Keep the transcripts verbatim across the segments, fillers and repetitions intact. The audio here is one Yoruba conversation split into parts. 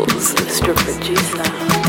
Jules, Mister Producer.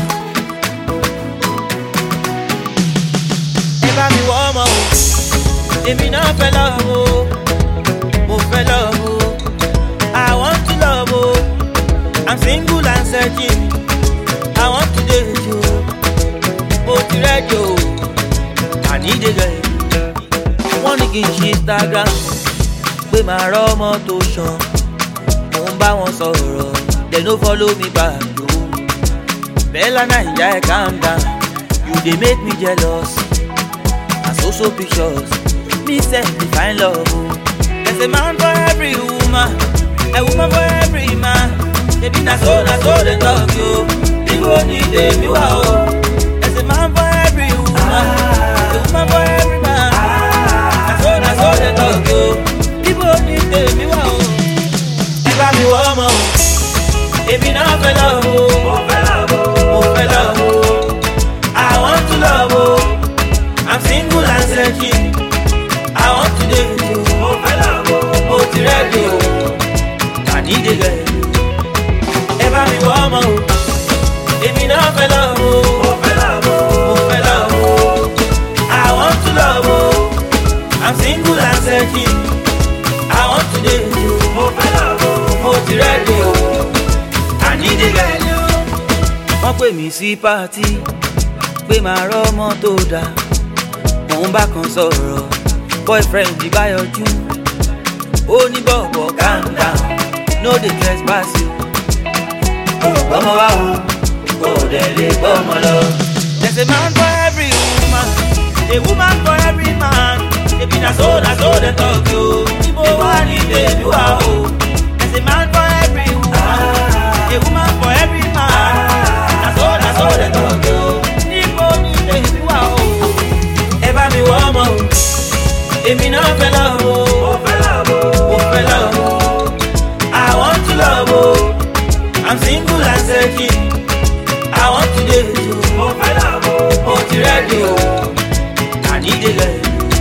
Ẹ bá mi wọ́ ọmọ o, èmi náà fẹ́ love o, mo fẹ́ love o, I want to love o, I'm single and searching, I want to date you, mo ti ready o, I need a girl. Wọ́n ní kí n ṣe Instagram, pé màá rọ́ ọmọ tó ṣan, mo ń bá wọn sọ̀rọ̀, they no follow me back o. Bella Naija, calm down, you dey make me jealous. So so pictures, me send me find love. There's a man for every woman, a woman for every man. Baby na so na so they talk you. People need them, you are. There's a man for every woman, a woman for every man. Na so na so they talk you. People need them, you are. Ever me woman, baby na fẹ́ love, mo fẹ́ love, mo fẹ́ love. I want to love. I'm single and searching, I want to date you. Mo fẹ́ love, mo ti ready o, I need a girl. Ẹ bá mi wọ́ ọmọ o, èmi náà fẹ́ love o. Mo fẹ́ love, mo fẹ́ love. I want to love o, I'm single and searching, I want to date you. Mo fẹ́ love, mo ti ready o, I need a girl. Wọ́n pè mí sí pàtí, pé màá rọ́ ọmọ tó dáa. Mo ń bá kan sọ̀rọ̀, boyfriend di báyọ̀jú. Ó ní bọ̀bọ̀ calm down, no dey trespass you. Ọmọ wa wo, kò dẹ̀ lè gbọ́mọ lọ. There's a man for every woman, a woman for every man. Ebi na so na so dey talk yo, ibo wa ni baby wa o. There's a man for every woman, a woman for every man. Na so na so dey talk yo, ibo ni baby wa o. Ẹ bá mi wọ́ ọmọ o, èmi náà fẹ́ love o, mo fẹ́ love o, mo fẹ́ love o. I want to love o, I'm single and searching, I want to date you. Mo fẹ́ love o, mo ti ready o, I need a girl.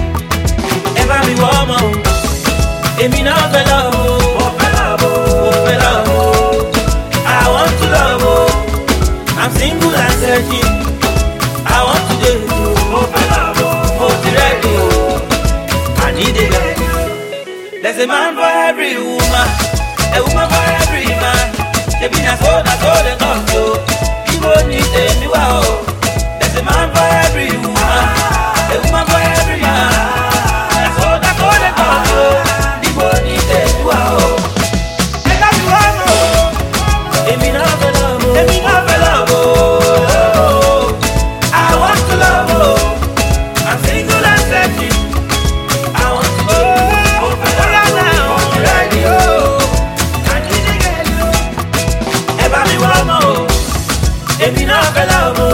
Ẹ bá mi wọ́ ọmọ o, èmi náà fẹ́ love o, mo fẹ́ love o, mo fẹ́ love o. I want to love o, I'm single and searching, I want to date you. Mo fẹ́ love o, mo ti ready o, I need a girl. There's a man for every woman, a woman for every man. Baby na so na so they talk yo, people need them, you are o. There's a man for every woman, a woman for every man. Na so na so they talk yo, people need them, you are o. Ẹ ká fi wá mọ̀ o, èmi náà fẹ́ love o, èmi náà fẹ́ love o. I want to love o, I'm single and searching, I want to do it. Mo fẹ́ love o, mo ti ready o, I need a girl. Ẹ bá mi wọ́ ọmọ o, èmi náà fẹ́ love o.